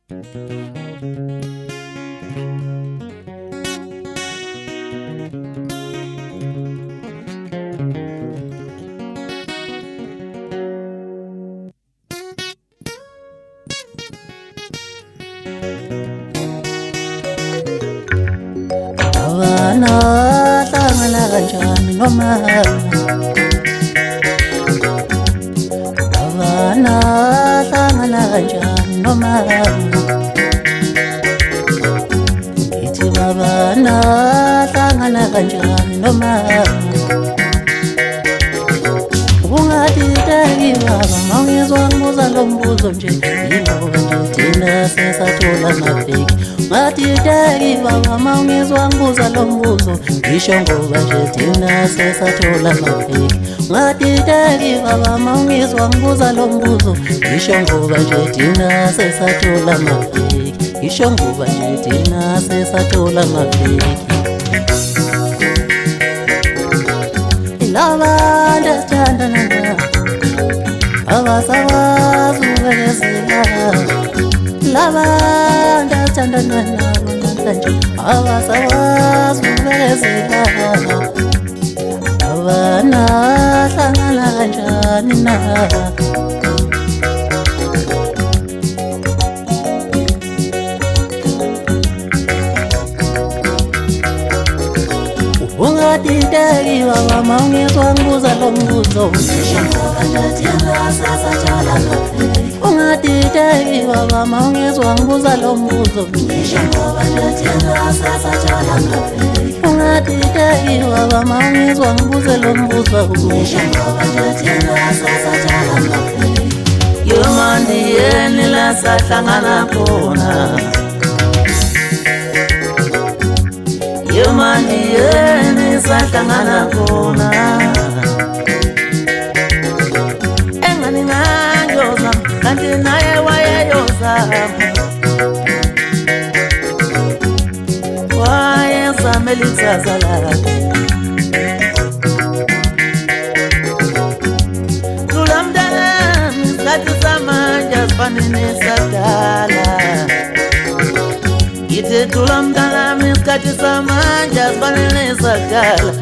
Abana hlangana kanjani noma Abana hlangana kanjani noma Ngithi babana hlangana kanjani noma Ungadideki baba mawungizwa ngibuza lo mbuzo nje yingoba nje thina sesathola amaviki Ungadideki baba mawungizwa ngibuza lo mbuzo ngisho ngoba nje thina sesathola amaviki Ungadideki baba mawungizwa ngibuza lo mbuzo ngisho ngoba nje thina sesathola amaviki ngisho ngoba nje thina sesathola amaviki Lava ndasithandana nabo abasakwazi ukubekezela Lava ndasithandana nabo namhlanje abasakwazi ukubekezela Abana hlangana kanjani na Ungadideki baba mawungizwa ngibuza lo mbuzo Ungadideki baba mawungizwa ngibuza lo mbuzo Ungadideki baba mawungizwa ngibuza lo mbuzo Yomandi yeni la sahlangana khona Yomandi yeni sahlangana khona Engani nganyoza kanti naye wayeyoza Wayezamela ikusasa lakhe Thula mntanami isikhathi samanje asifani nesakudala Yithi thula mntanami isikhathi samanje asifani nesakudala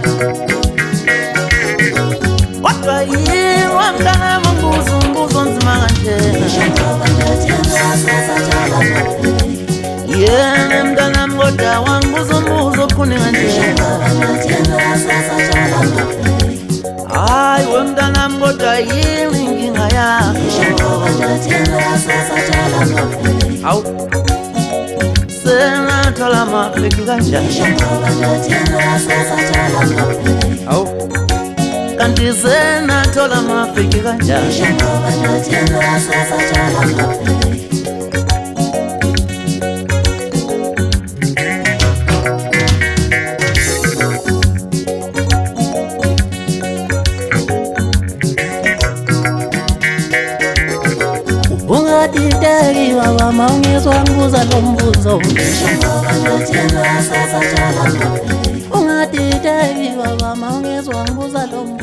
Kodwa yiwa mntanami umbuzo nzima kanjena Yena mntanami kodwa wangibuza umbuzo okhuni kanjena Hayi we mntanami kodwa yini inkinga yakho Awu senathola amaviki kanjani Awu kanti senathola amaviki kanjani Ungadideki baba mawungizwa ngibuza lo mbuzo Ungadideki baba mawungizwa ngibuza lo mbuzo